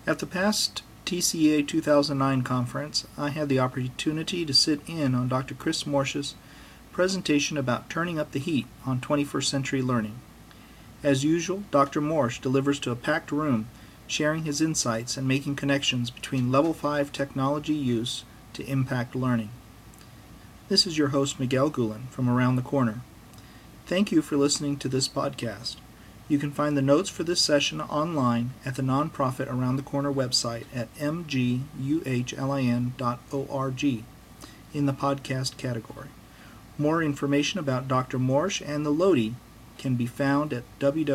At the past TCA 2009 conference, I had the opportunity to sit in on Dr. Chris Morsh's presentation about turning up the heat on 21st century learning. As usual, Dr. Morsh delivers to a packed room, sharing his insights and making connections between Level 5 technology use to impact learning. This is your host, Miguel Gulen, from Around the Corner. Thank you for listening to this podcast. You can find the notes for this session online at the nonprofit Around the Corner website at mguhlin.org in the podcast category. More information about Dr. Morsh and the Lodi can be found at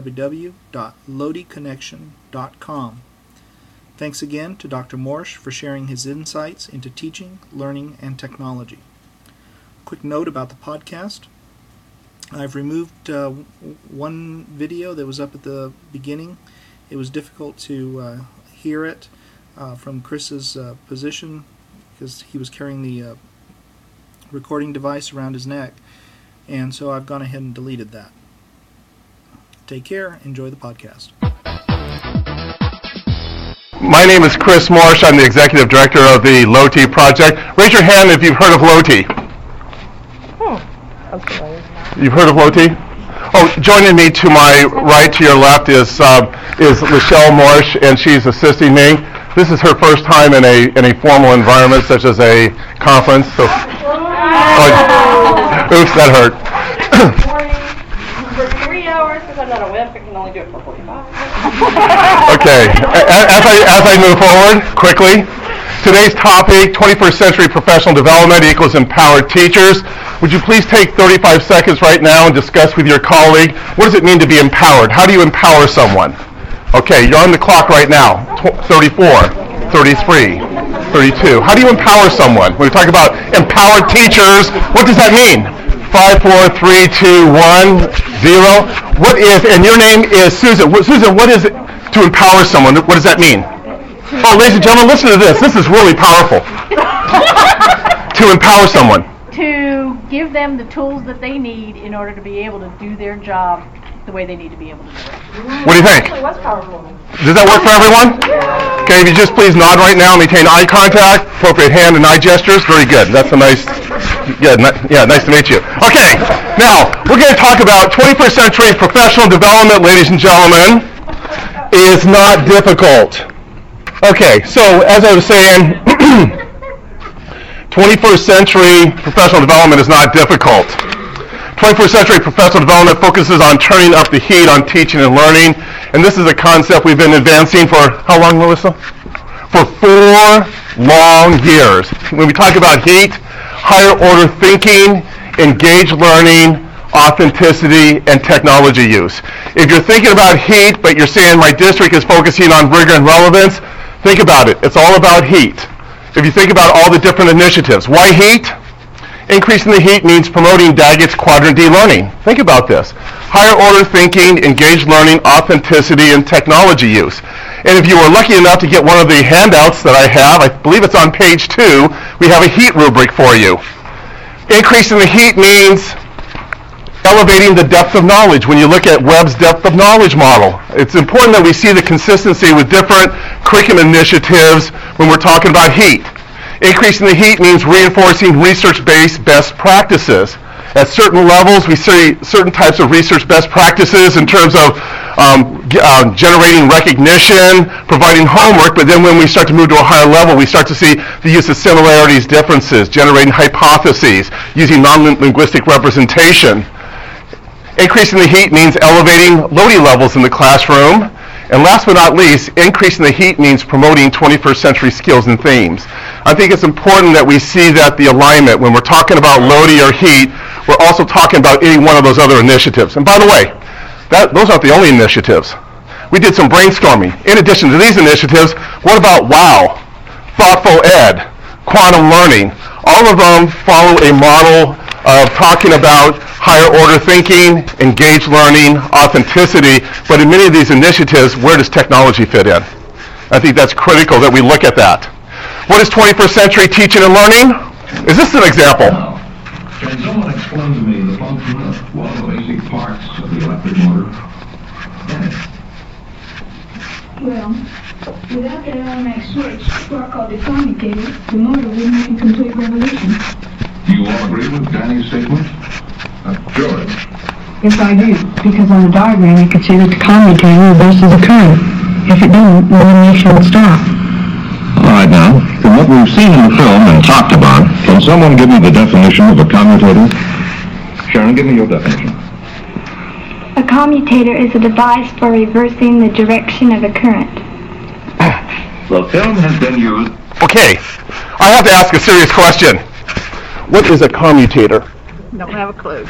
www.lodiconnection.com. Thanks again to Dr. Morsh for sharing his insights into teaching, learning, and technology. Quick note about the podcast. I've removed one video that was up at the beginning. It was difficult to hear it from Chris's position because he was carrying the recording device around his neck, and so I've gone ahead and deleted that. Take care. Enjoy the podcast. My name is Chris Morsh. I'm the Executive Director of the LOTI project. Raise your hand if you've heard of LOTI. Okay. You've heard of LOTI? Oh, joining me to my right, to your left, is Lachelle Morsh, and she's assisting me. This is her first time in a formal environment, such as a conference. So, oops, that hurt. For 3 hours, because I'm not a whip, I can only do it for 45. Okay, as I move forward quickly, today's topic, 21st century professional development equals empowered teachers. Would you please take 35 seconds right now and discuss with your colleague, what does it mean to be empowered? How do you empower someone? Okay, you're on the clock right now. 34, 33, 32. How do you empower someone? When we talk about empowered teachers, what does that mean? 5, 4, 3, 2, 1, 0. What is, and your name is Susan. Susan, what is it to empower someone? What does that mean? Oh, ladies and gentlemen, listen to this. This is really powerful. To empower someone. To give them the tools that they need in order to be able to do their job the way they need to be able to do it. What do you think? It was powerful. Does that work for everyone? Okay, if you just please nod right now, maintain eye contact, appropriate hand and eye gestures. Very good. That's a nice, nice to meet you. Okay, now we're going to talk about 21st century professional development, ladies and gentlemen, is not difficult. Okay, so as I was saying, 21st century professional development is not difficult. 21st century professional development focuses on turning up the heat on teaching and learning, and this is a concept we've been advancing for how long, Melissa? For 4 long years. When we talk about heat, higher order thinking, engaged learning, authenticity, and technology use. If you're thinking about heat, but you're saying my district is focusing on rigor and relevance, think about it. It's all about heat. If you think about all the different initiatives, why heat? Increasing the heat means promoting Daggett's Quadrant D learning. Think about this. Higher order thinking, engaged learning, authenticity, and technology use. And if you were lucky enough to get one of the handouts that I have, I believe it's on page 2, we have a heat rubric for you. Increasing the heat means elevating the depth of knowledge. When you look at Webb's depth of knowledge model, it's important that we see the consistency with different curriculum initiatives when we're talking about heat. Increasing the heat means reinforcing research-based best practices. At certain levels, we see certain types of research best practices in terms of generating recognition, providing homework, but then when we start to move to a higher level, we start to see the use of similarities, differences, generating hypotheses, using non-linguistic representation. Increasing the heat means elevating LOTI levels in the classroom. And last but not least, increasing the heat means promoting 21st century skills and themes. I think it's important that we see that the alignment, when we're talking about LOTI or heat, we're also talking about any one of those other initiatives. And by the way, those aren't the only initiatives. We did some brainstorming. In addition to these initiatives, what about WOW, Thoughtful Ed, Quantum Learning? All of them follow a model of talking about higher order thinking, engaged learning, authenticity, but in many of these initiatives, where does technology fit in? I think that's critical that we look at that. What is 21st century teaching and learning? Is this an example? Can someone explain to me the function of one of the basic parts of the electric motor? Well, Without the automatic switch, what called the commutator, the motor wouldn't make a complete revolution. Do you all agree with Danny's statement? George. Yes, I do. Because on the diagram, you can see that the commutator reverses the current. If it didn't, the elimination would stop. All right, now, from what we've seen in the film and talked about, can someone give me the definition of a commutator? Sharon, give me your definition. A commutator is a device for reversing the direction of a current. The film has been used. Okay, I have to ask a serious question. What is a commutator? Don't have a clue.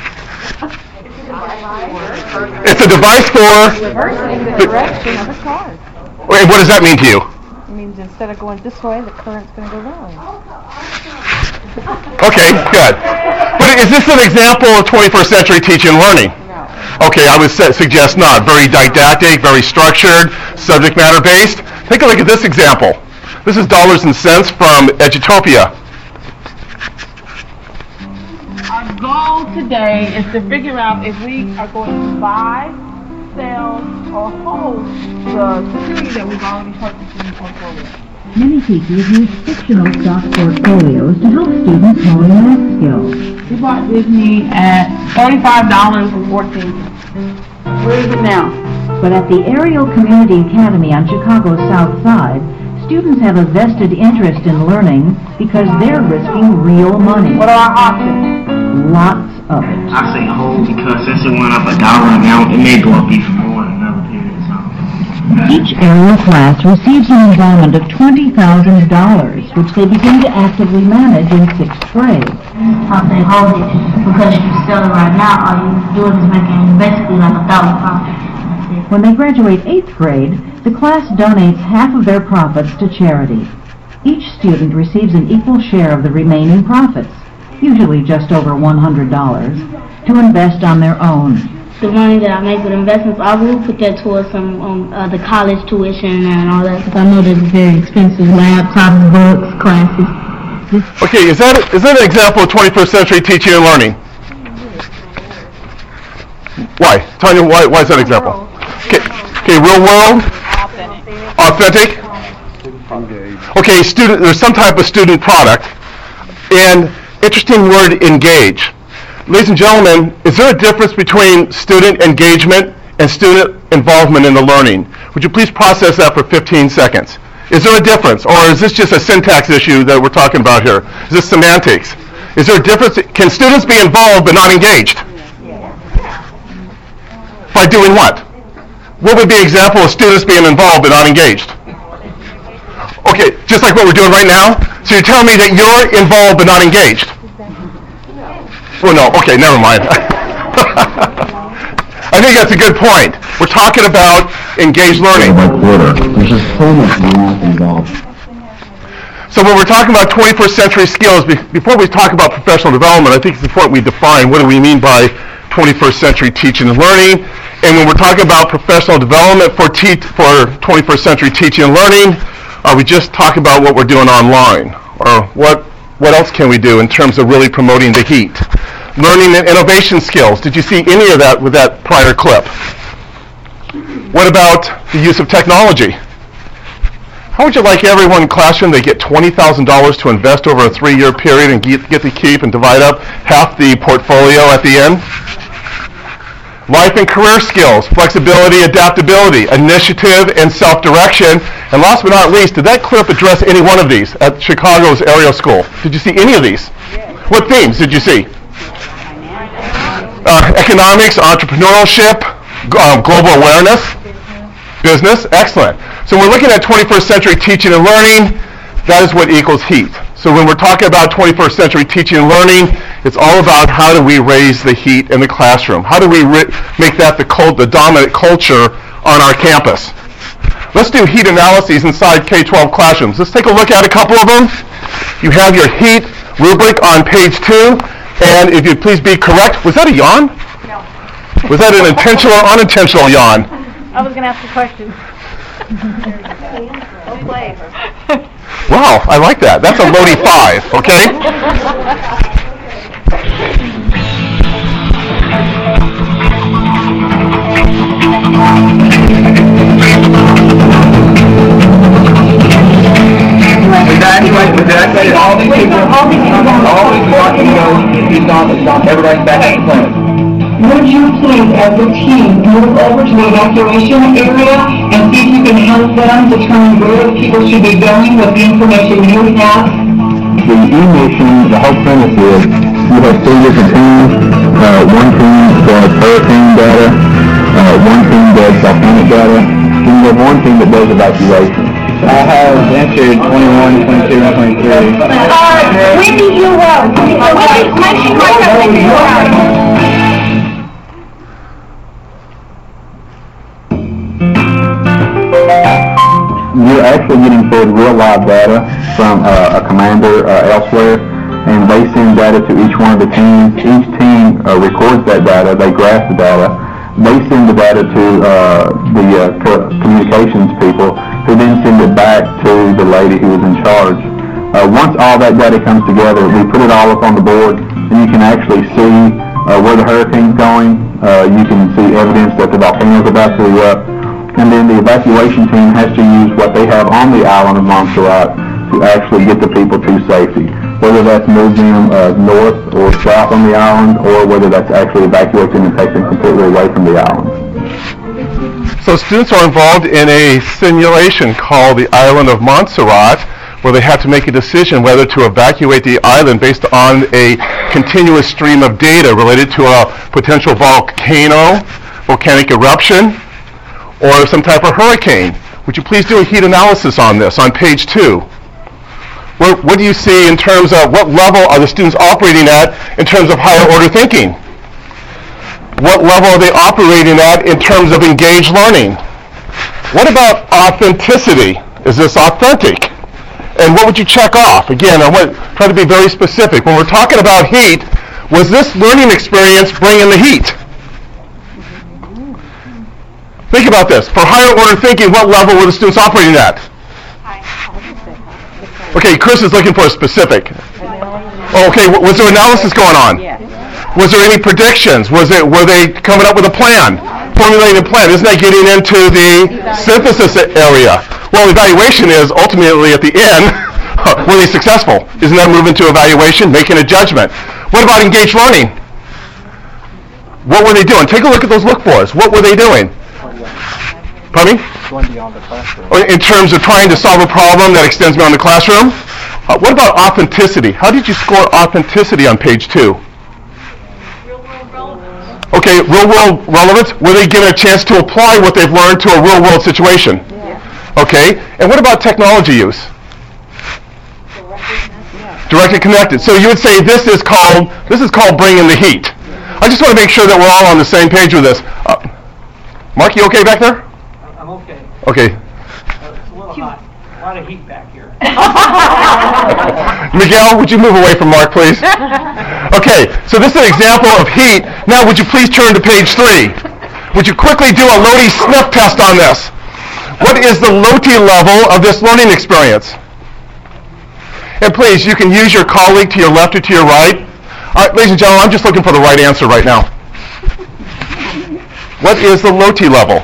It's a device for... Reversing the direction of a car. Wait, what does that mean to you? It means instead of going this way, the current's going to go that way. Okay, good. But is this an example of 21st century teaching and learning? No. Okay, I would suggest not. Very didactic, very structured, subject matter based. Take a look at this example. This is dollars and cents from Edutopia. Our goal today is to figure out if we are going to buy, sell, or hold the security that we've already purchased in the portfolio. Many teachers use fictional stock portfolios to help students hone math skills. We bought Disney at $35.14. Where is it now? But at the Ariel Community Academy on Chicago's South Side, students have a vested interest in learning because they're risking real money. What are our options? Lots of it. I say hold because since it went up $1 an ounce, it may go up even more in another period of time. Each Ariel class receives an endowment of $20,000, which they begin to actively manage in 6th grade. I say hold it because if you sell it right now, all you're doing is making basically like $1 profit. When they graduate 8th grade, the class donates half of their profits to charity. Each student receives an equal share of the remaining profits, usually just over $100, to invest on their own. The money that I make with investments, I will put that towards some the college tuition and all that, because I know that's very expensive, laptops, books, classes. Okay, is that an example of 21st century teaching and learning? Why? Tanya, why is that an example? Okay, real world? Authentic? Okay, there's some type of student product. And interesting word, engage. Ladies and gentlemen, is there a difference between student engagement and student involvement in the learning? Would you please process that for 15 seconds? Is there a difference, or is this just a syntax issue that we're talking about here? Is this semantics? Is there a difference? Can students be involved but not engaged? By doing what? What would be an example of students being involved but not engaged? Okay, just like what we're doing right now? So you're telling me that you're involved but not engaged? Well, no, okay, never mind. I think that's a good point. We're talking about engaged learning. There's just so much math involved. So when we're talking about 21st century skills, before we talk about professional development, I think it's important we define what do we mean by 21st century teaching and learning. And when we're talking about professional development for 21st century teaching and learning, are we just talking about what we're doing online? Or what else can we do in terms of really promoting the heat? Learning and innovation skills. Did you see any of that with that prior clip? What about the use of technology? How would you like everyone in classroom, they get $20,000 to invest over a 3-year period and get to keep and divide up half the portfolio at the end? Life and career skills, flexibility, adaptability, initiative, and self-direction. And last but not least, did that clip address any one of these at Chicago's Ariel School? Did you see any of these? What themes did you see? Economics, entrepreneurship, global awareness, business, excellent. So we're looking at 21st century teaching and learning. That is what equals heat. So when we're talking about 21st century teaching and learning, it's all about how do we raise the heat in the classroom? How do we make that the dominant culture on our campus? Let's do heat analyses inside K-12 classrooms. Let's take a look at a couple of them. You have your heat rubric on page 2. And if you'd please be correct, was that a yawn? No. Was that an intentional or unintentional yawn? I was going to ask a question. Wow, I like that. That's a Lodi 5, okay? that has planned. Would you please, as a team, move over to the evacuation area and see if you can help them determine where the people should be going with the information you have? The E-mission, the whole premise is you have three different teams. One team does hurricane data, one team does volcanic data, and you have one team that does evacuation. I have entered 21, 22, and 23. Wendy, you wrote. Wendy, you wrote. You're actually getting fed real live data from a commander elsewhere, and they send data to each one of the teams. Each team records that data, they graph the data, they send the data to the communications people, who then send it back to the lady who was in charge. Once all that data comes together, we put it all up on the board, and you can actually see where the hurricane's going. You can see evidence that the volcano's about to erupt. And then the evacuation team has to use what they have on the island of Montserrat to actually get the people to safety, whether that's move them north or south on the island, or whether that's actually evacuate them and take them completely away from the island. So students are involved in a simulation called the Island of Montserrat, where they have to make a decision whether to evacuate the island based on a continuous stream of data related to a potential volcanic eruption, or some type of hurricane. Would you please do a heat analysis on this on page 2? What do you see in terms of what level are the students operating at in terms of higher order thinking? What level are they operating at in terms of engaged learning? What about authenticity? Is this authentic? And what would you check off? Again, I want to try to be very specific. When we're talking about heat, was this learning experience bringing the heat? Think about this. For higher order thinking, what level were the students operating at? Okay, Chris is looking for a specific. Okay, was there analysis going on? Was there any predictions? Were they coming up with a plan? Formulating a plan. Isn't that getting into the synthesis area? Well, evaluation is ultimately at the end, were they successful? Isn't that moving to evaluation, making a judgment? What about engaged learning? What were they doing? Take a look at those look for us. What were they doing? Pardon me? Going beyond the classroom. In terms of trying to solve a problem that extends beyond the classroom? What about authenticity? How did you score authenticity on page 2? Real-world relevance. Okay, real-world relevance. Were they given a chance to apply what they've learned to a real-world situation? Yeah. Okay, and what about technology use? Directed connected. So you would say this is called bringing the heat. I just want to make sure that we're all on the same page with this. Mark, you okay back there? I'm okay. Okay. It's a little hot. A lot of heat back here. Miguel, would you move away from Mark, please? Okay, so this is an example of heat. Now, would you please turn to page 3? Would you quickly do a Lodi sniff test on this? What is the Lodi level of this learning experience? And please, you can use your colleague to your left or to your right. Ladies and gentlemen, I'm just looking for the right answer right now. What is the Lodi level?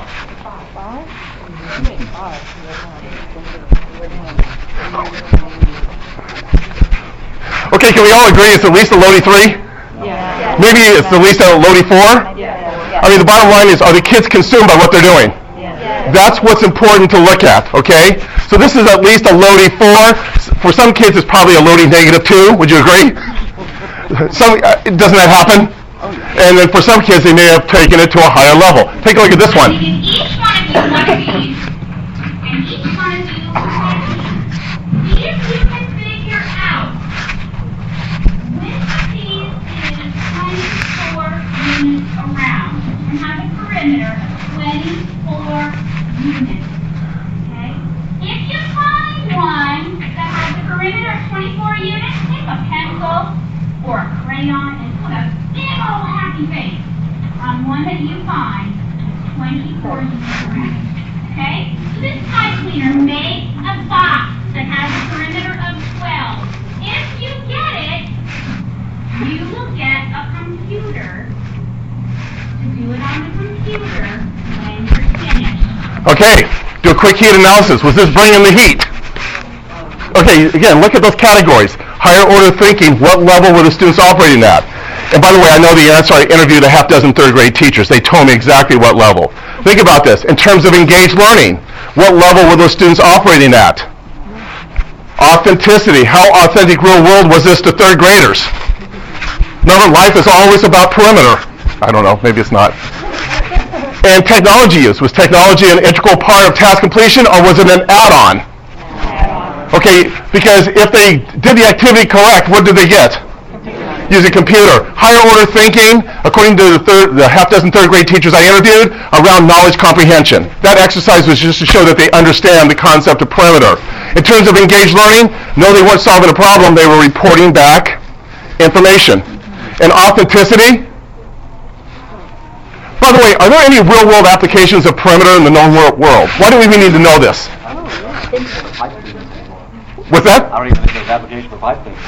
Okay, can we all agree it's at least a Lodi 3? Yeah. Maybe it's at least a Lodi 4? Yeah. I mean, the bottom line is, are the kids consumed by what they're doing? Yeah. That's what's important to look at, okay? So this is at least a Lodi 4. For some kids, it's probably a Lodi -2. Would you agree? Doesn't that happen? And then for some kids, they may have taken it to a higher level. Take a look at this one. Each one of these, and each one of these, if you can figure out which of these is 24 units around, and have a perimeter of 24 units, okay? If you find one that has a perimeter of 24 units, take a pencil or a crayon and put a big old happy face on one that you find with 24 units around. Okay? So this pipe cleaner makes a box that has a perimeter of 12. If you get it, you will get a computer to do it on the computer when you're finished. Okay, do a quick heat analysis. Was this bringing the heat? Okay, again, look at those categories. Higher order thinking, what level were the students operating at? And by the way, I know the answer. I interviewed a half dozen third grade teachers. They told me exactly what level. Think about this. In terms of engaged learning, what level were those students operating at? Authenticity. How authentic real world was this to third graders? Remember, life is always about perimeter. I don't know, maybe it's not. And technology use. Was technology an integral part of task completion, or was it an add-on? Okay, because if they did the activity correct, what did they get? Use a computer. Higher order thinking, according to the half dozen third grade teachers I interviewed, around knowledge comprehension. That exercise was just to show that they understand the concept of perimeter. In terms of engaged learning, no, they weren't solving a problem, they were reporting back information. And authenticity? By the way, are there any real-world applications of perimeter in the known world? Why do we even need to know this? What's that? I don't even think there's application for pipe cleaning.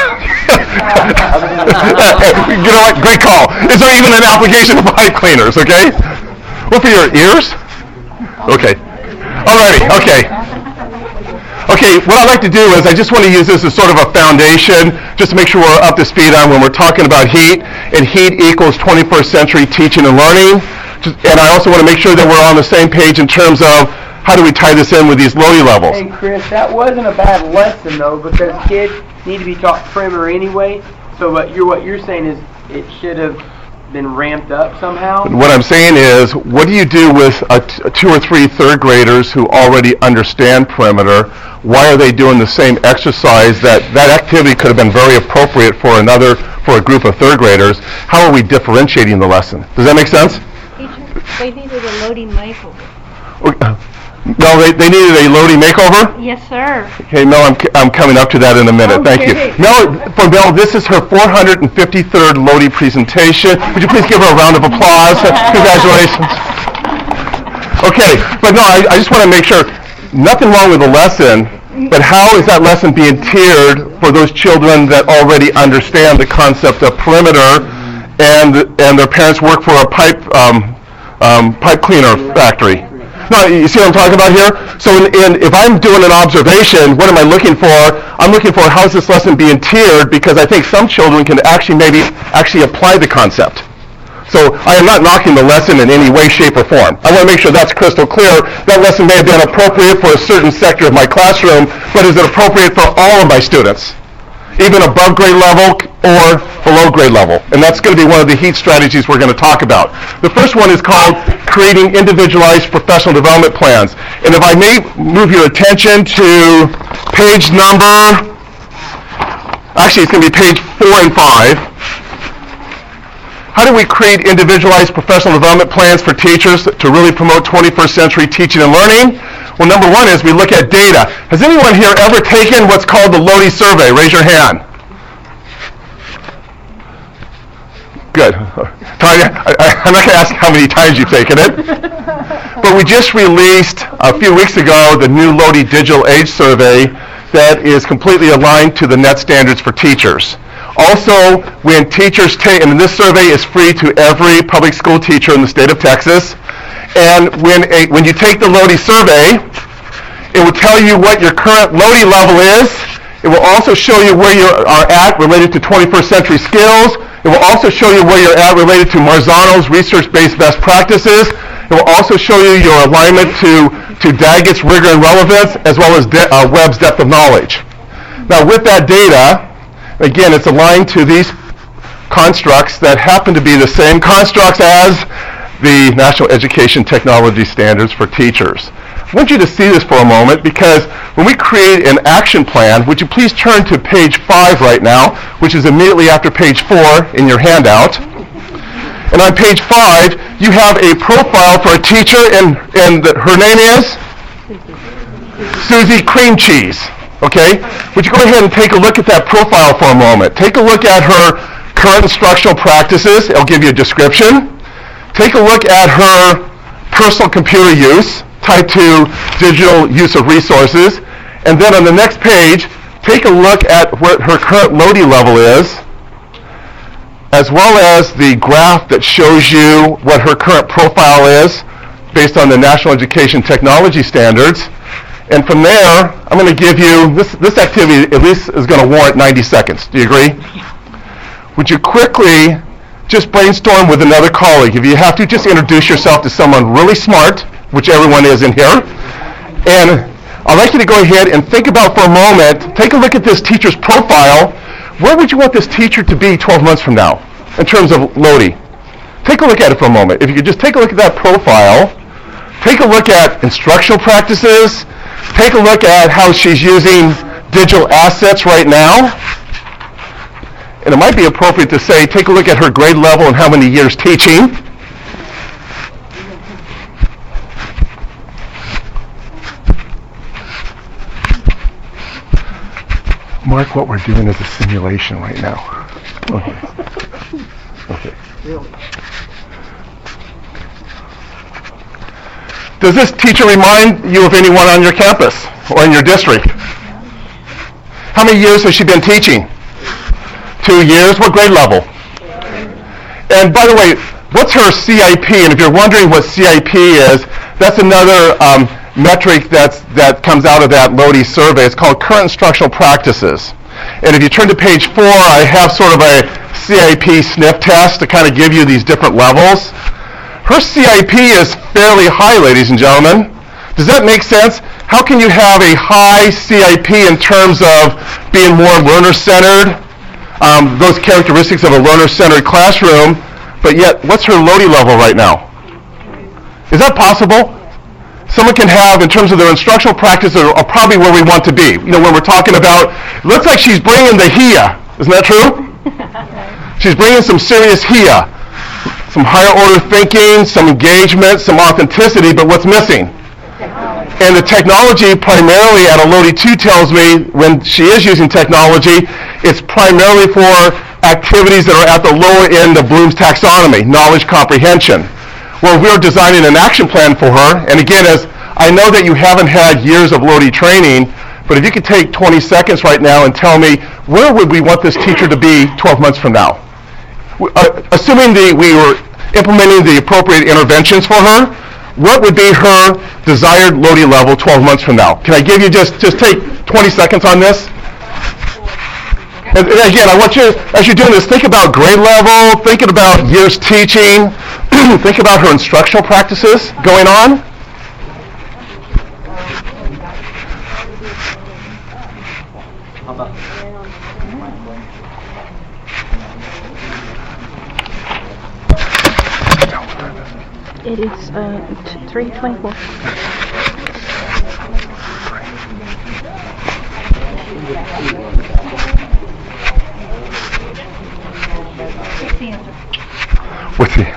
You know what? Great call. Is there even an application for pipe cleaners, okay? What, for your ears? Okay. Alrighty, okay. Okay, what I'd like to do is I just want to use this as sort of a foundation just to make sure we're up to speed on when we're talking about heat, and heat equals 21st century teaching and learning. And I also want to make sure that we're on the same page in terms of how do we tie this in with these Lodi levels. Hey Chris, that wasn't a bad lesson though, because kids need to be taught perimeter anyway. So what you're saying is it should have been ramped up somehow? What I'm saying is, what do you do with 2 or 3 third graders who already understand perimeter? Why are they doing the same exercise? That activity could have been very appropriate for a group of third graders. How are we differentiating the lesson? Does that make sense? They needed a Lodi makeover. No, they needed a Lodi makeover? Yes, sir. Okay, Mel, I'm coming up to that in a minute. Okay. Thank you. Mel, this is her 453rd Lodi presentation. Would you please give her a round of applause? Congratulations. Okay, but no, I just want to make sure, nothing wrong with the lesson, but how is that lesson being tiered for those children that already understand the concept of perimeter and their parents work for a pipe cleaner factory? No, you see what I'm talking about here? So if I'm doing an observation, what am I looking for? I'm looking for how is this lesson being tiered, because I think some children can maybe apply the concept. So I am not knocking the lesson in any way, shape, or form. I want to make sure that's crystal clear. That lesson may have been appropriate for a certain sector of my classroom, but is it appropriate for all of my students? Even above grade level or below grade level. And that's going to be one of the heat strategies we're going to talk about. The first one is called creating individualized professional development plans. And if I may move your attention to page number, actually it's going to be page 4 and 5. How do we create individualized professional development plans for teachers to really promote 21st century teaching and learning? Well, number one is we look at data. Has anyone here ever taken what's called the Lodi survey? Raise your hand. Good. I'm not going to ask how many times you've taken it. But we just released a few weeks ago the new Lodi Digital Age Survey that is completely aligned to the net standards for teachers. Also, when teachers take, and this survey is free to every public school teacher in the state of Texas, and when you take the Lodi survey, it will tell you what your current Lodi level is. It will also show you where you are at related to 21st century skills. It will also show you where you're at related to Marzano's research-based best practices. It will also show you your alignment to Daggett's rigor and relevance, as well as Webb's depth of knowledge. Now, with that data, again, it's aligned to these constructs that happen to be the same constructs as the National Education Technology Standards for Teachers. I want you to see this for a moment, because when we create an action plan, would you please turn to page 5 right now, which is immediately after page 4 in your handout. And on page 5, you have a profile for a teacher, and her name is Susie Cream Cheese. Okay? Would you go ahead and take a look at that profile for a moment? Take a look at her current instructional practices. It'll give you a description. Take a look at her personal computer use tied to digital use of resources. And then on the next page, take a look at what her current Lodi level is, as well as the graph that shows you what her current profile is based on the National Education Technology Standards. And from there, I'm going to give you, this activity at least is going to warrant 90 seconds. Do you agree? would you quickly just brainstorm with another colleague? If you have to, just introduce yourself to someone really smart, which everyone is in here. And I'd like you to go ahead and think about for a moment, take a look at this teacher's profile. Where would you want this teacher to be 12 months from now in terms of Lodi? Take a look at it for a moment. If you could just take a look at that profile, take a look at instructional practices, take a look at how she's using digital assets right now. And it might be appropriate to say, take a look at her grade level and how many years teaching. Mark, what we're doing is a simulation right now. Okay. Really? Does this teacher remind you of anyone on your campus or in your district? How many years has she been teaching? 2 years. What grade level? And by the way, what's her CIP? And if you're wondering what CIP is, that's another metric that comes out of that Lodi survey. It's called Current Instructional Practices. And if you turn to page 4, I have sort of a CIP sniff test to kind of give you these different levels. Her CIP is fairly high, ladies and gentlemen. Does that make sense? How can you have a high CIP in terms of being more learner-centered, those characteristics of a learner-centered classroom, but yet what's her Lodi level right now? Is that possible? Someone can have, in terms of their instructional practices, are probably where we want to be. You know, when we're talking about, it looks like she's bringing the HIA. Isn't that true? She's bringing some serious HIA. Some higher order thinking, some engagement, some authenticity, but what's missing? And the technology primarily at a Lodi 2 tells me when she is using technology, it's primarily for activities that are at the lower end of Bloom's taxonomy, knowledge comprehension. Well, we're designing an action plan for her, and again, as I know that you haven't had years of Lodi training, but if you could take 20 seconds right now and tell me, where would we want this teacher to be 12 months from now? Assuming we were implementing the appropriate interventions for her, what would be her desired Lodi level 12 months from now? Can I give you just take 20 seconds on this? And again, I want you, as you're doing this, think about grade level, thinking about years teaching, think about her instructional practices going on. It is 3:24. What's the?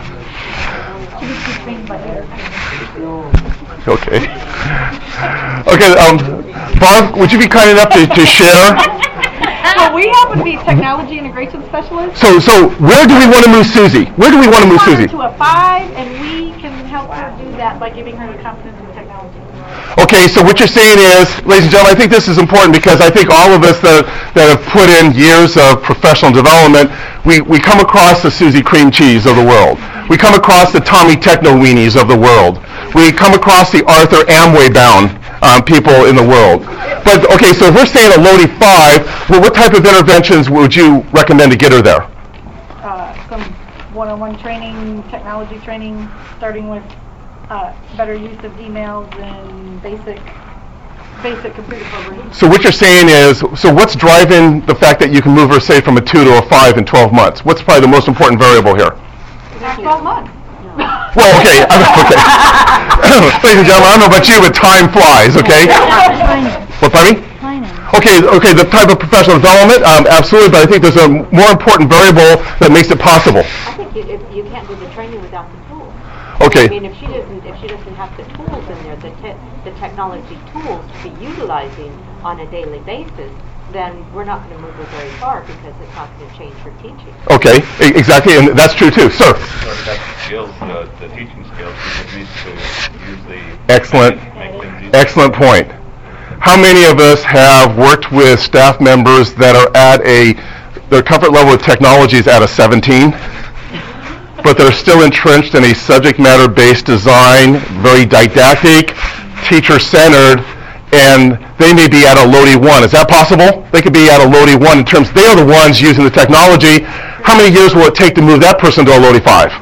Okay. Okay. Barb, would you be kind enough to share? So we happen to be technology integration specialists. So where do we want to move Susie? Where do we want to move Susie? To a 5, and we can help her do that by giving her the confidence in technology. Okay, so what you're saying is, ladies and gentlemen, I think this is important because I think all of us that have put in years of professional development, we come across the Susie Cream Cheese of the world. We come across the Tommy Techno Weenies of the world. We come across the Arthur Amway bound people in the world. But okay, so if we're saying a Lodi 5, well, what type of interventions would you recommend to get her there? Some one-on-one training, technology training, starting with better use of emails and basic computer programming. So what you're saying is, so what's driving the fact that you can move her, say, from a 2 to a 5 in 12 months? What's probably the most important variable here? 12 months. Well, okay. Ladies and gentlemen, I don't know about you, but time flies, okay? What, pardon me? Okay, the type of professional development, absolutely, but I think there's a more important variable that makes it possible. I think you can't do the training without the tools. Okay. I mean, if she doesn't have the tools in there, the technology tools to be utilizing on a daily basis, then we're not going to move her very far because it's not going to change her teaching. Okay, exactly, and that's true too. Sir? Skills, the teaching skills, she needs to use the... Excellent point. How many of us have worked with staff members that are at their comfort level with technology is at a 17, but they're still entrenched in a subject matter based design, very didactic, teacher-centered, and they may be at a Lodi 1. Is that possible? They could be at a Lodi 1 in terms, they are the ones using the technology. How many years will it take to move that person to a Lodi 5?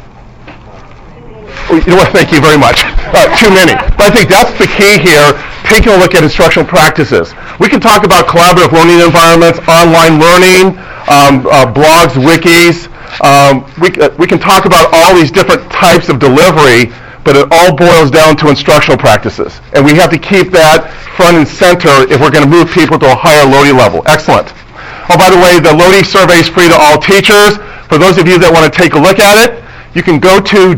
You know what, thank you very much. Too many. But I think that's the key here, taking a look at instructional practices. We can talk about collaborative learning environments, online learning, blogs, wikis. We can talk about all these different types of delivery, but it all boils down to instructional practices. And we have to keep that front and center if we're going to move people to a higher Lodi level. Excellent. Oh, by the way, the Lodi survey is free to all teachers. For those of you that want to take a look at it, you can go to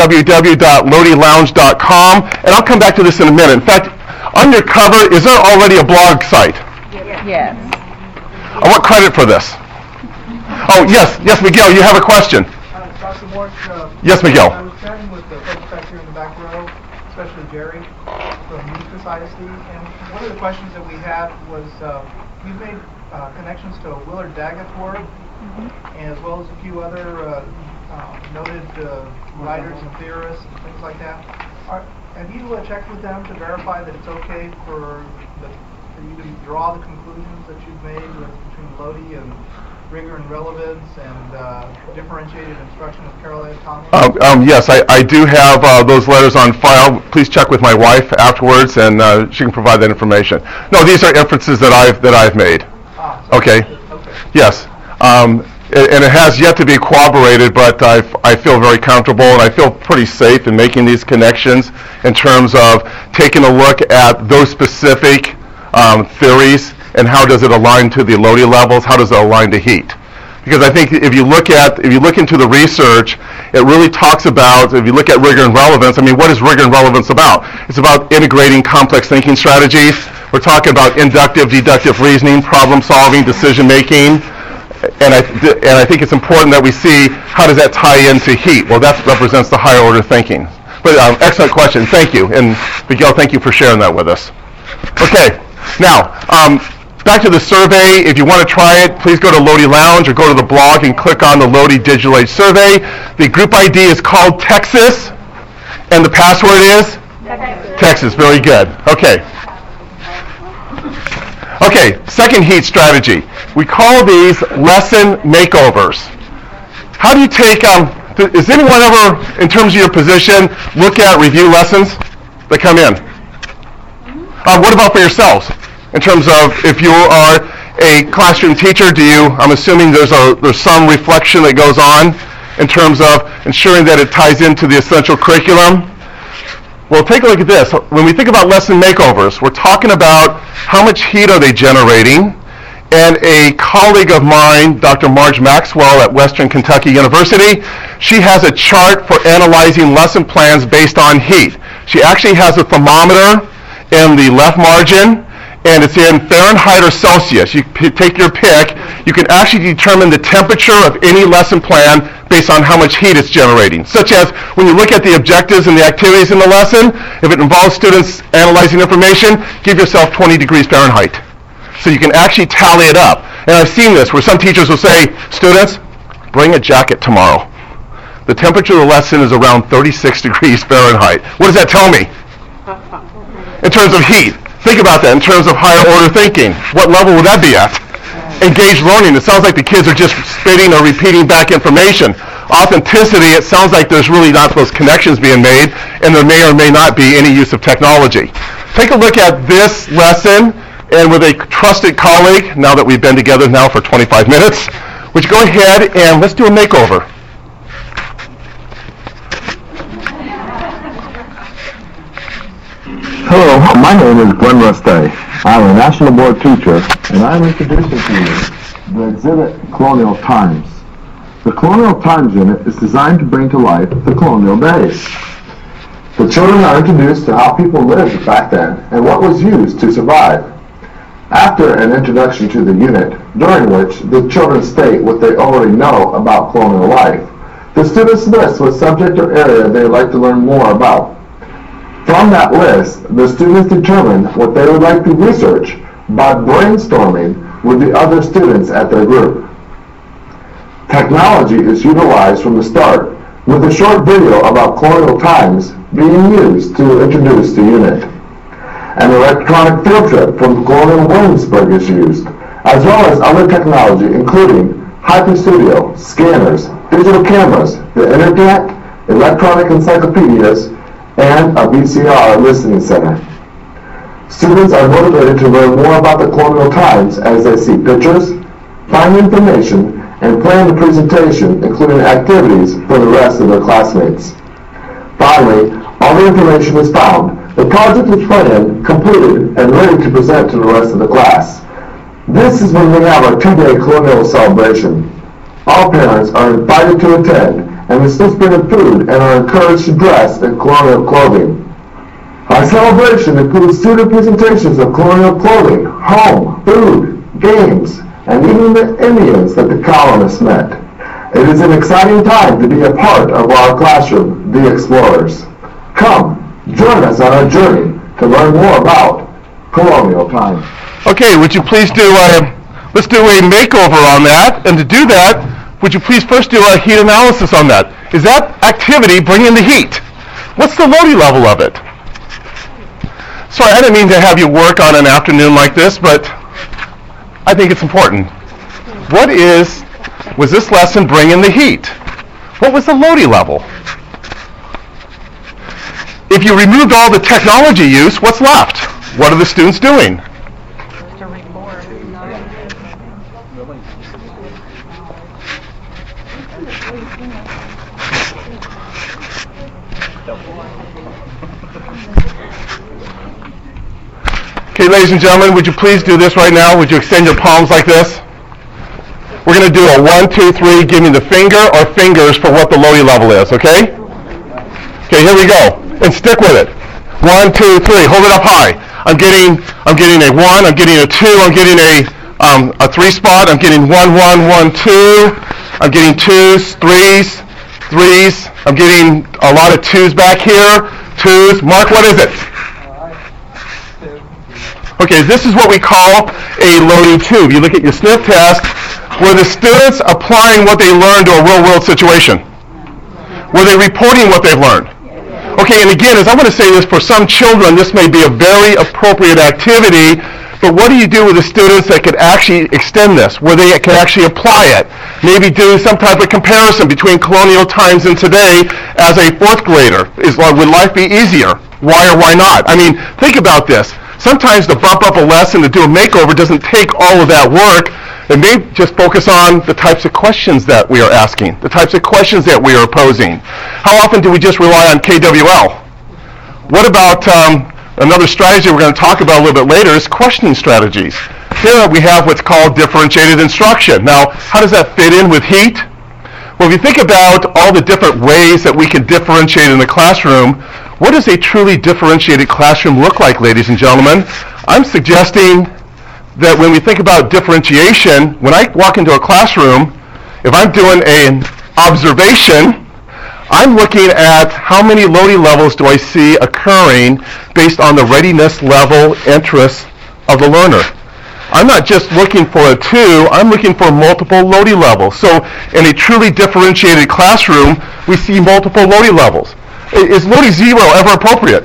www.lodilounge.com, and I'll come back to this in a minute. In fact, on your cover, is there already a blog site? Yes. I want credit for this. Oh, yes, Miguel, you have a question. Dr. Morse, yes, Miguel. I was chatting with the folks back here in the back row, especially Jerry from Unicus ISD, and one of the questions that we had was you've made connections to Willard Daggett work, as well as a few other noted writers and theorists and things like that. Have you checked with them to verify that it's okay for you to draw the conclusions that you've made between Lodi and rigor and relevance and differentiated instruction of Carol A. Thomas? Yes, I do have those letters on file. Please check with my wife afterwards, and she can provide that information. No, these are inferences that I've made. Okay. Yes. And it has yet to be corroborated, but I feel very comfortable and I feel pretty safe in making these connections in terms of taking a look at those specific theories and how does it align to the Lodi levels, how does it align to heat. Because I think if you look into the research, it really talks about, if you look at rigor and relevance, I mean, what is rigor and relevance about? It's about integrating complex thinking strategies. We're talking about inductive, deductive reasoning, problem solving, decision making. And I think it's important that we see how does that tie into heat. Well, that represents the higher order thinking. But excellent question. Thank you. And Miguel, thank you for sharing that with us. Okay. Now, back to the survey. If you want to try it, please go to Lodi Lounge or go to the blog and click on the Lodi Digital Age Survey. The group ID is called Texas, and the password is? Texas. Very good. Okay. Okay, second heat strategy. We call these lesson makeovers. How do you take, is anyone ever, in terms of your position, look at review lessons that come in? What about for yourselves? In terms of if you are a classroom teacher, I'm assuming there's some reflection that goes on in terms of ensuring that it ties into the essential curriculum. Well, take a look at this. When we think about lesson makeovers, we're talking about how much heat are they generating. And a colleague of mine, Dr. Marge Maxwell at Western Kentucky University, she has a chart for analyzing lesson plans based on heat. She actually has a thermometer in the left margin, and it's in Fahrenheit or Celsius. You take your pick. You can actually determine the temperature of any lesson plan based on how much heat it's generating. Such as when you look at the objectives and the activities in the lesson, if it involves students analyzing information, give yourself 20 degrees Fahrenheit. So you can actually tally it up. And I've seen this where some teachers will say, students, bring a jacket tomorrow. The temperature of the lesson is around 36 degrees Fahrenheit. What does that tell me? In terms of heat. Think about that in terms of higher order thinking. What level would that be at? Engaged learning. It sounds like the kids are just spitting or repeating back information. Authenticity, it sounds like there's really not those connections being made, and there may or may not be any use of technology. Take a look at this lesson, and with a trusted colleague, now that we've been together now for 25 minutes, would you go ahead and let's do a makeover. Hello, my name is Glenn Rustay. I'm a National Board teacher, and I'm introducing to you the exhibit Colonial Times. The Colonial Times unit is designed to bring to life the colonial days. The children are introduced to how people lived back then and what was used to survive. After an introduction to the unit, during which the children state what they already know about colonial life, the students list what subject or area they would like to learn more about. From that list, the students determine what they would like to research by brainstorming with the other students at their group. Technology is utilized from the start, with a short video about colonial times being used to introduce the unit. An electronic field trip from Colonial Williamsburg is used, as well as other technology including Hyperstudio, scanners, digital cameras, the internet, electronic encyclopedias, and a VCR listening center. Students are motivated to learn more about the colonial times as they see pictures, find information, and plan the presentation, including activities for the rest of their classmates. Finally, all the information is found, the project is planned, completed, and ready to present to the rest of the class. This is when we have our 2-day colonial celebration. All parents are invited to attend, and the students bring in food and are encouraged to dress in colonial clothing. Our celebration includes student presentations of colonial clothing, home, food, games, and even the Indians that the colonists met. It is an exciting time to be a part of our classroom, The Explorers. Come, join us on our journey to learn more about colonial times. Okay, would you please let's do a makeover on that, and to do that, would you please first do a heat analysis on that? Is that activity bringing the heat? What's the loading level of it? Sorry, I didn't mean to have you work on an afternoon like this, but I think it's important. Was this lesson bringing the heat? What was the loading level? If you removed all the technology use, what's left? What are the students doing? Okay, ladies and gentlemen, would you please do this right now? Would you extend your palms like this? We're going to do a 1, 2, 3, give me the finger or fingers for what the loading level is, okay? Okay, here we go. And stick with it. 1, 2, 3, hold it up high. I'm getting a 1, I'm getting a 2, I'm getting a 3 spot, I'm getting 1, 1, 1, 2, I'm getting 2s, 3s, 3s, I'm getting a lot of 2s back here, 2s. Mark, what is it? Okay, this is what we call a loading tube. You look at your sniff test, were the students applying what they learned to a real-world situation? Were they reporting what they've learned? Okay, and again, as I want to say this, for some children, this may be a very appropriate activity, but what do you do with the students that could actually extend this, where they can actually apply it? Maybe do some type of comparison between colonial times and today as a 4th grader. Would life be easier? Why or why not? I mean, think about this. Sometimes to bump up a lesson, to do a makeover, doesn't take all of that work. It may just focus on the types of questions that we are asking, the types of questions that we are posing. How often do we just rely on KWL? What about another strategy we're going to talk about a little bit later is questioning strategies. Here we have what's called differentiated instruction. Now, how does that fit in with heat? Well, if you think about all the different ways that we can differentiate in the classroom, what does a truly differentiated classroom look like, ladies and gentlemen? I'm suggesting that when we think about differentiation, when I walk into a classroom, if I'm doing an observation, I'm looking at how many loading levels do I see occurring based on the readiness level interest of the learner. I'm not just looking for a 2, I'm looking for multiple loading levels. So in a truly differentiated classroom, we see multiple loading levels. Is loading 0 ever appropriate?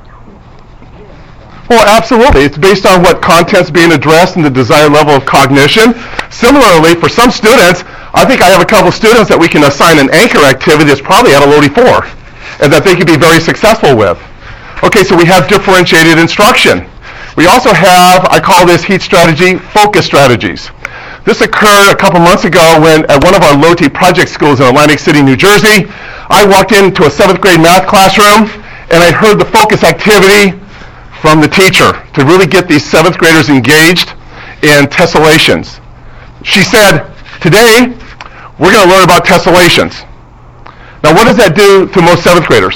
Well, absolutely. It's based on what content's being addressed and the desired level of cognition. Similarly, for some students, I think I have a couple students that we can assign an anchor activity that's probably at a loading 4 and that they could be very successful with. Okay, so we have differentiated instruction. We also have, I call this heat strategy, focus strategies. This occurred a couple months ago when at one of our LOTI project schools in Atlantic City, New Jersey, I walked into a 7th grade math classroom and I heard the focus activity from the teacher to really get these 7th graders engaged in tessellations. She said, today we're going to learn about tessellations. Now what does that do to most 7th graders?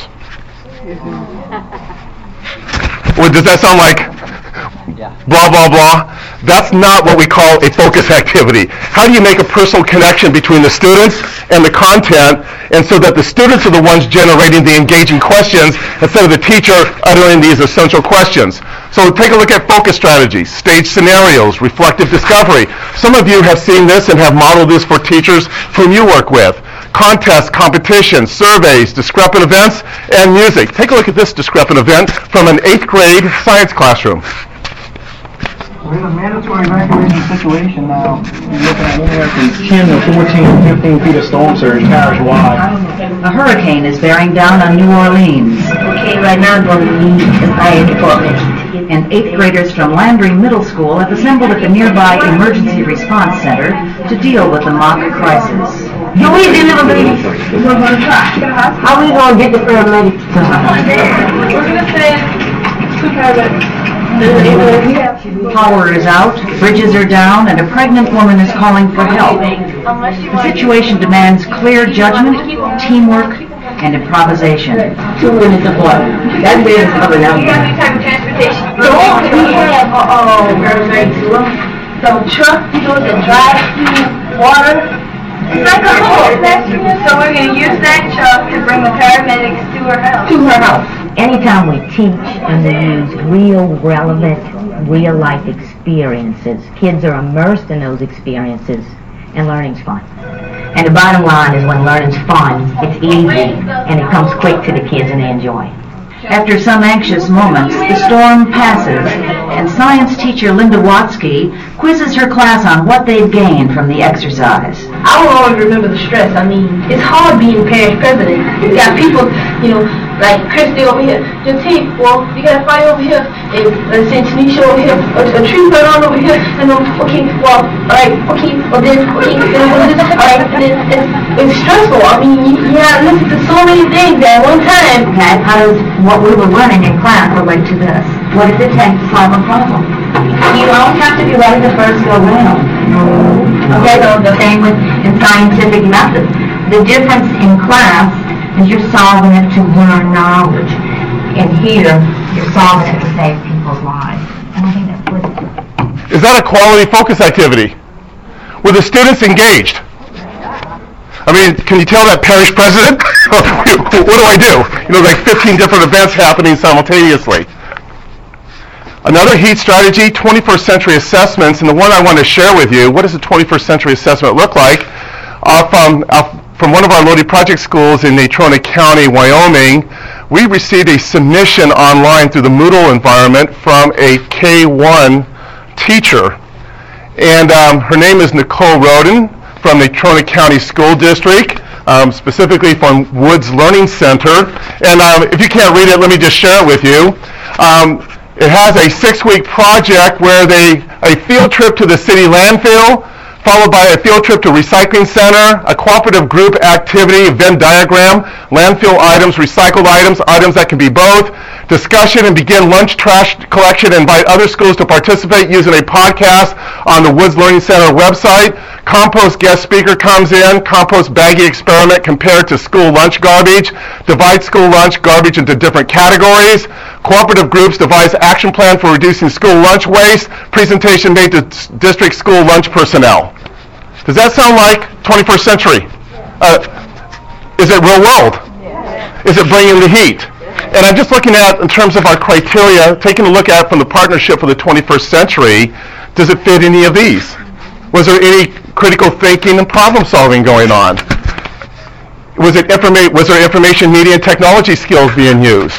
Well, does that sound like blah, blah, blah? That's not what we call a focus activity. How do you make a personal connection between the students and the content, and so that the students are the ones generating the engaging questions instead of the teacher uttering these essential questions? So take a look at focus strategies, stage scenarios, reflective discovery. Some of you have seen this and have modeled this for teachers whom you work with. Contests, competitions, surveys, discrepant events, and music. Take a look at this discrepant event from an 8th grade science classroom. We're in a mandatory evacuation situation now. You're looking at anywhere from 10 to 14, 15 feet of storm surge parish-wide. A hurricane is bearing down on New Orleans. Okay, right now I'm going to need the fire department. And 8th graders from Landry Middle School have assembled at the nearby Emergency Response Center to deal with the mock crisis. Can we deliver babies? We're going to try. How are we going to get the paramedics to her? We're going to send 2 paramedics. Power is out, bridges are down, and a pregnant woman is calling for help. The situation demands clear judgment, teamwork, and improvisation. 2 minutes of water. That bed is coming out. You got any type of transportation? So we have some trucks, that drive through water. It's like a hole. So we're going to use that truck to bring the paramedics to her house. To her house. Anytime we teach and we use real, relevant, real-life experiences, kids are immersed in those experiences, and learning's fun. And the bottom line is when learning's fun, it's easy, and it comes quick to the kids and they enjoy. After some anxious moments, the storm passes, and science teacher Linda Watsky quizzes her class on what they've gained from the exercise. I will always remember the stress. I mean, it's hard being parish president. You got people, like Christy over here. Your team, well, you got a fire over here, and let's say Tanisha over here, a tree fell on over here, and then, alright, then it's stressful. I mean, you gotta listen to so many things at one time. Okay, how does what we were learning in class relate to this? What does it take to solve a problem? You don't have to be right the first go round. Okay, so the same with in scientific methods. The difference in class is you're solving it to learn knowledge. And here, you're solving it to save people's lives. And I think that's good. Is that a quality focus activity? Were the students engaged? I mean, can you tell that parish president? What do I do? Like 15 different events happening simultaneously. Another heat strategy, 21st century assessments, and the one I want to share with you, what does a 21st century assessment look like? From one of our Lodi Project schools in Natrona County, Wyoming, we received a submission online through the Moodle environment from a K-1 teacher. And her name is Nicole Roden from Natrona County School District, specifically from Woods Learning Center. And if you can't read it, let me just share it with you. It has a 6-week project where a field trip to the city landfill, followed by a field trip to recycling center, a cooperative group activity, Venn diagram, landfill items, recycled items, items that can be both, discussion and begin lunch trash collection, invite other schools to participate using a podcast on the Woods Learning Center website. Compost guest speaker comes in, compost baggie experiment compared to school lunch garbage, divide school lunch garbage into different categories, cooperative groups devise action plan for reducing school lunch waste, presentation made to district school lunch personnel. Does that sound like 21st century? Is it real world? Is it bringing the heat? And I'm just looking at, in terms of our criteria, taking a look at from the Partnership for the 21st Century, does it fit any of these? Was there any critical thinking and problem solving going on? Was there information, media, and technology skills being used?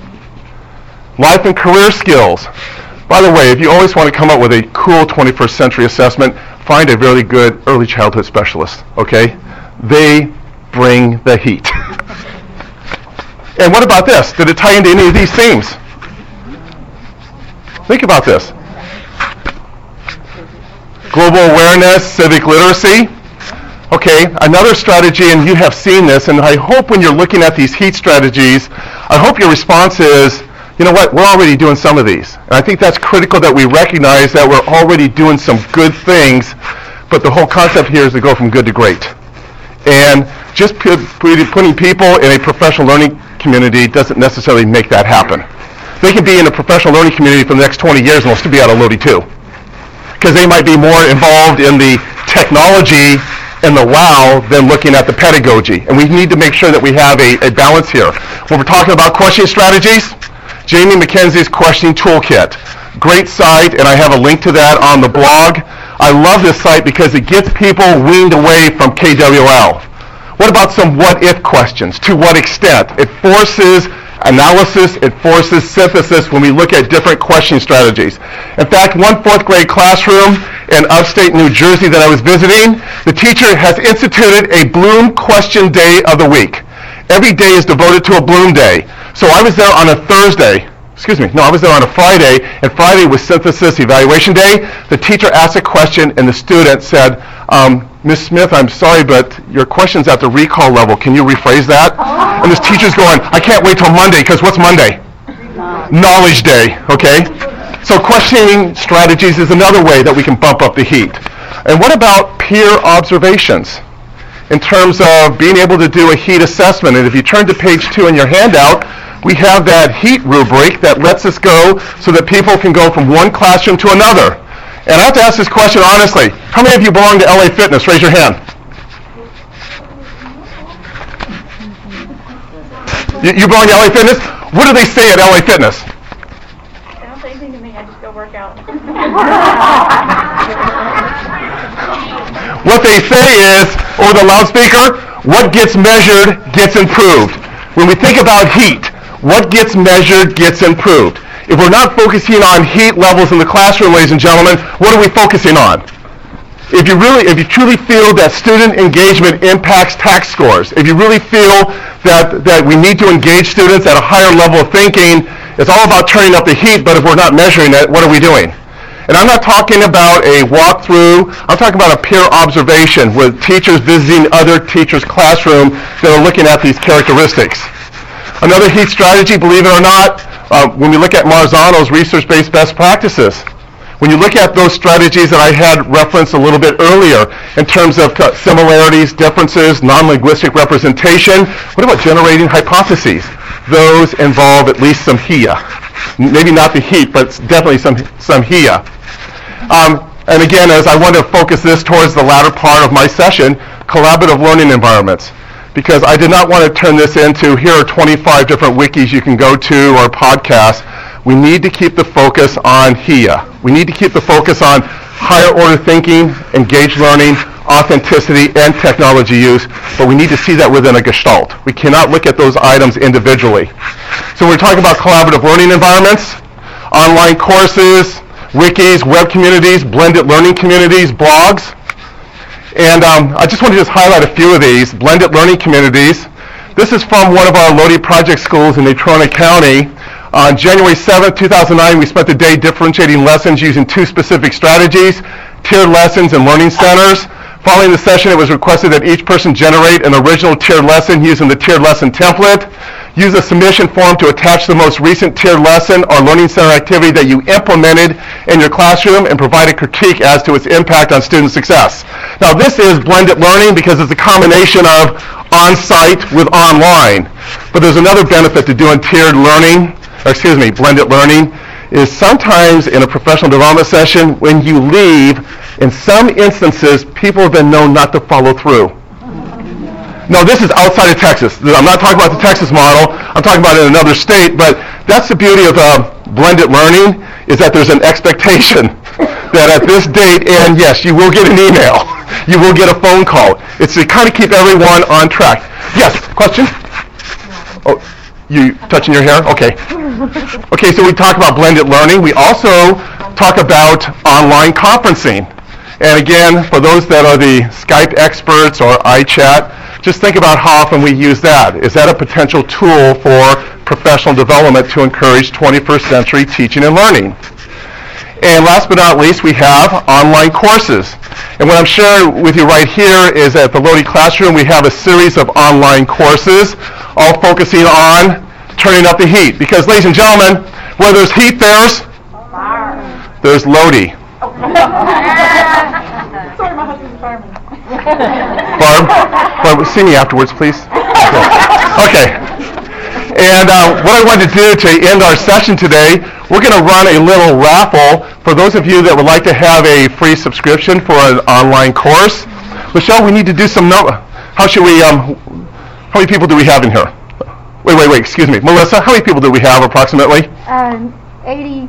Life and career skills. By the way, if you always want to come up with a cool 21st century assessment, find a really good early childhood specialist, okay? They bring the heat. And what about this? Did it tie into any of these themes? Think about this. Global awareness, civic literacy. Okay, another strategy, and you have seen this, and I hope when you're looking at these heat strategies, I hope your response is, you know what, we're already doing some of these. And I think that's critical that we recognize that we're already doing some good things, but the whole concept here is to go from good to great. And just putting people in a professional learning community doesn't necessarily make that happen. They can be in a professional learning community for the next 20 years and they'll still be out of Lodi too. Because they might be more involved in the technology and the wow than looking at the pedagogy. And we need to make sure that we have a balance here. When we're talking about questioning strategies, Jamie McKenzie's Questioning Toolkit. Great site, and I have a link to that on the blog. I love this site because it gets people weaned away from KWL. What about some what-if questions? To what extent? It forces analysis, it forces synthesis when we look at different questioning strategies. In fact, one fourth grade classroom in upstate New Jersey that I was visiting, the teacher has instituted a Bloom question day of the week. Every day is devoted to a Bloom day. So I was there on a Friday, and Friday was synthesis evaluation day. The teacher asked a question, and the student said, Ms. Smith, I'm sorry, but your question's at the recall level. Can you rephrase that? And this teacher's going, I can't wait till Monday, because what's Monday? Knowledge day, okay? So questioning strategies is another way that we can bump up the heat. And what about peer observations? In terms of being able to do a heat assessment, and if you turn to page 2 in your handout, we have that heat rubric that lets us go so that people can go from one classroom to another. And I have to ask this question honestly. How many of you belong to LA Fitness? Raise your hand. You belong to LA Fitness? What do they say at LA Fitness? They don't say anything to me. I just go work out. What they say is, over the loudspeaker, what gets measured gets improved. When we think about heat, what gets measured gets improved. If we're not focusing on heat levels in the classroom, ladies and gentlemen, what are we focusing on? If you truly feel that student engagement impacts TAKS scores, if you really feel that we need to engage students at a higher level of thinking, it's all about turning up the heat, but if we're not measuring it, what are we doing? And I'm not talking about a walkthrough, I'm talking about a peer observation with teachers visiting other teachers' classroom that are looking at these characteristics. Another heat strategy, believe it or not, when we look at Marzano's research-based best practices, when you look at those strategies that I had referenced a little bit earlier in terms of similarities, differences, non-linguistic representation, what about generating hypotheses? Those involve at least some HIA. Maybe not the heat, but definitely some HIA. And again, as I want to focus this towards the latter part of my session, collaborative learning environments. Because I did not want to turn this into, here are 25 different wikis you can go to or podcasts. We need to keep the focus on HIA. We need to keep the focus on higher order thinking, engaged learning, authenticity, and technology use, but we need to see that within a gestalt. We cannot look at those items individually. So we're talking about collaborative learning environments, online courses, wikis, web communities, blended learning communities, blogs. And I just want to highlight a few of these blended learning communities. This is from one of our Lodi Project schools in Natrona County. On January 7th, 2009, we spent the day differentiating lessons using 2 specific strategies, tiered lessons and learning centers. Following the session, it was requested that each person generate an original tiered lesson using the tiered lesson template. Use a submission form to attach the most recent tiered lesson or learning center activity that you implemented in your classroom and provide a critique as to its impact on student success. Now this is blended learning because it's a combination of on-site with online. But there's another benefit to doing blended learning, is sometimes in a professional development session, when you leave, in some instances, people have been known not to follow through. No, this is outside of Texas. I'm not talking about the Texas model. I'm talking about it in another state. But that's the beauty of blended learning, is that there's an expectation that at this date, and yes, you will get an email. You will get a phone call. It's to kind of keep everyone on track. Yes, question? Oh, you touching your hair? Okay. Okay, so we talk about blended learning. We also talk about online conferencing. And again, for those that are the Skype experts or iChat, just think about how often we use that. Is that a potential tool for professional development to encourage 21st century teaching and learning? And last but not least, we have online courses. And what I'm sharing with you right here is at the Lodi Classroom, we have a series of online courses, all focusing on turning up the heat. Because, ladies and gentlemen, where there's heat, there's Lodi. Sorry, my husband's a fireman. Barb, see me afterwards, please. Okay. And what I wanted to do to end our session today, we're going to run a little raffle for those of you that would like to have a free subscription for an online course. Michelle, we need to do some how many people do we have in here? Wait, excuse me. Melissa, how many people do we have approximately? 32.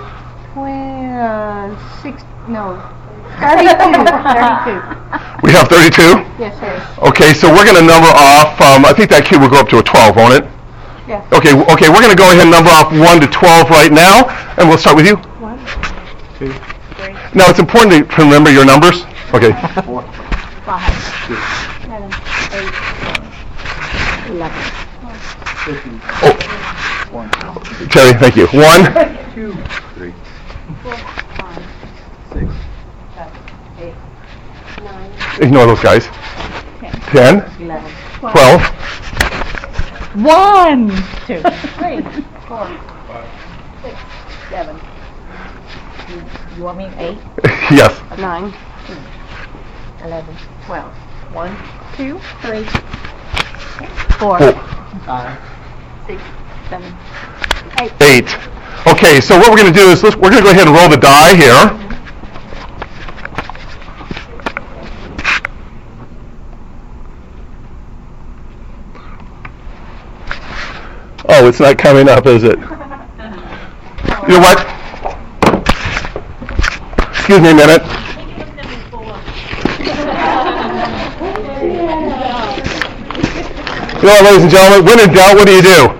We have 32? Yes, sir. Okay, so we're going to number off, I think that kid will go up to a 12, won't it? Yes. Okay, we're going to go ahead and number off 1 to 12 right now, and we'll start with you. 1, 2, 3. Now, it's important to remember your numbers. Okay. 4, 5, 6, 7, 8, 11. Oh. Terry, thank you. 1, 2, 3, 4, 5, 6. 7, 8, 9. Ignore those guys. 10, 11, 12. 1, 2, 3, 4, 6, 7. You want me 8? Yes. 9, 11, 12. 1, 2, 3, 4, 5, 6, 7, 8. 8. Okay, so what we're going to do is we're going to go ahead and roll the die here. Oh, it's not coming up, is it? You know what? Excuse me a minute. You know what, ladies and gentlemen, when in doubt, what do you do?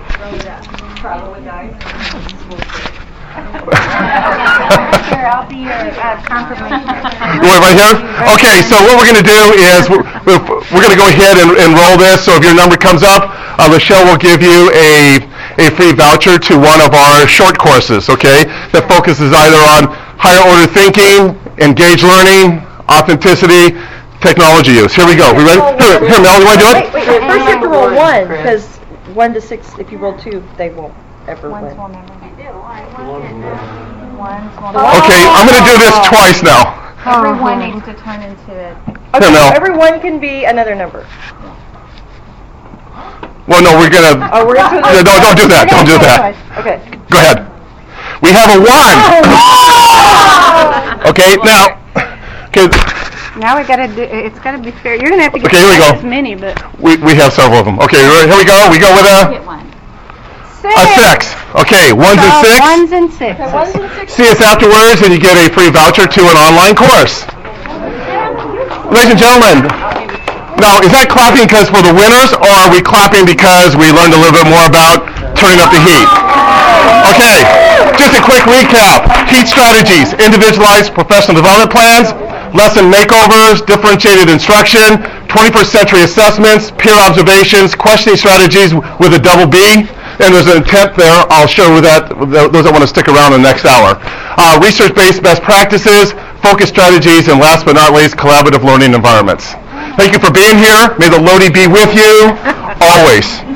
Here, I'll be your confirmation. You want it right here? Okay, so what we're going to do is we're going to go ahead and roll this. So if your number comes up, Michelle will give you a free voucher to one of our short courses, okay, that focuses either on higher order thinking, engaged learning, authenticity, technology use. Here we go. We ready? Here, Mel, you want to do it? Wait, first you have to roll 1, because 1 to 6, if you roll 2, they won't ever win. Okay, I'm going to do this twice now. Everyone needs to turn into it. Okay, Here, Mel. so everyone can be another number. Well, no, we're going to... Oh, we're going to do No, don't do that. Don't do that. Okay. Go ahead. We have a 1. Okay, now... Okay, Now we gotta do. It's gotta be fair. You're gonna have to get Okay, here we go. as many, but we have several of them. Okay, here we go. We go with a 6. Okay, 1s and 6. 1s and 6. See us afterwards, and you get a free voucher to an online course. Ladies and gentlemen, now is that clapping because for the winners, or are we clapping because we learned a little bit more about turning up the heat? Okay, just a quick recap. Heat strategies, individualized professional development plans, lesson makeovers, differentiated instruction, 21st century assessments, peer observations, questioning strategies with a double B. And there's an intent there. I'll show that those that want to stick around in the next hour. Research-based best practices, focus strategies, and last but not least, collaborative learning environments. Thank you for being here. May the Lodi be with you always.